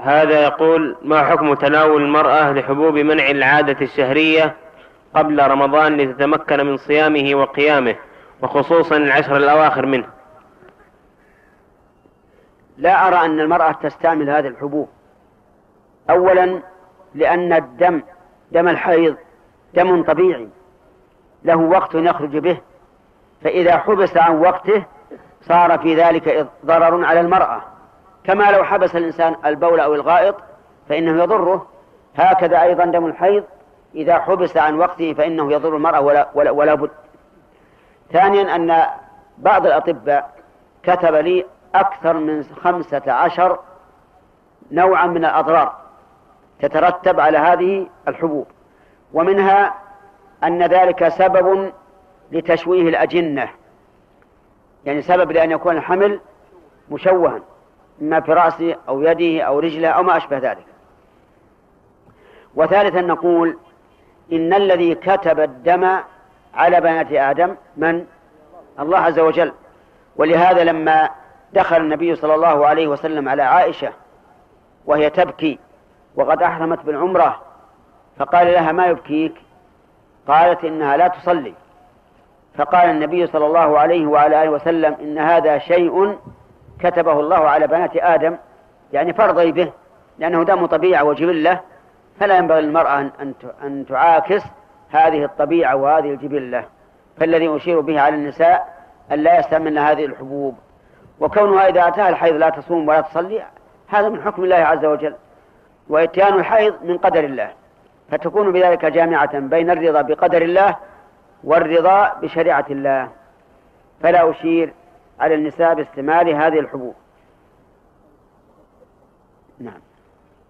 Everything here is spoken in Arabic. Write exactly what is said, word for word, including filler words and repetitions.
هذا يقول: ما حكم تناول المرأة لحبوب منع العادة الشهرية قبل رمضان لتتمكن من صيامه وقيامه، وخصوصا العشر الأواخر منه؟ لا أرى أن المرأة تستعمل هذه الحبوب. أولا لأن الدم دم الحيض دم طبيعي له وقت يخرج به، فإذا حبس عن وقته صار في ذلك ضرر على المرأة، كما لو حبس الإنسان البول أو الغائط فإنه يضره، هكذا أيضا دم الحيض إذا حبس عن وقته فإنه يضر المرأة ولا, ولا, ولا بد. ثانيا أن بعض الأطباء كتب لي أكثر من خمسة عشر نوعا من الأضرار تترتب على هذه الحبوب، ومنها أن ذلك سبب لتشويه الأجنة، يعني سبب لأن يكون الحمل مشوها إما في رأسه أو يده أو رجله أو ما أشبه ذلك. وثالثا نقول إن الذي كتب الدم على بنات آدم من؟ الله عز وجل. ولهذا لما دخل النبي صلى الله عليه وسلم على عائشة وهي تبكي وقد أحرمت بالعمرة فقال لها: ما يبكيك؟ قالت: إنها لا تصلي. فقال النبي صلى الله عليه وعلى آله وسلم: إن هذا شيء كتبه الله على بنات آدم، يعني فرضي به، لأنه دم طبيعة وجبلة، فلا ينبغي للمرأة أن تعاكس هذه الطبيعة وهذه الجبلة. فالذي أشير به على النساء أن لا يستعملن هذه الحبوب، وكونها إذا أتاها الحيض لا تصوم ولا تصلي هذا من حكم الله عز وجل، وإتيان الحيض من قدر الله، فتكون بذلك جامعة بين الرضا بقدر الله والرضا بشريعة الله. فلا أشير على النساء باستعمال هذه الحبوب. نعم.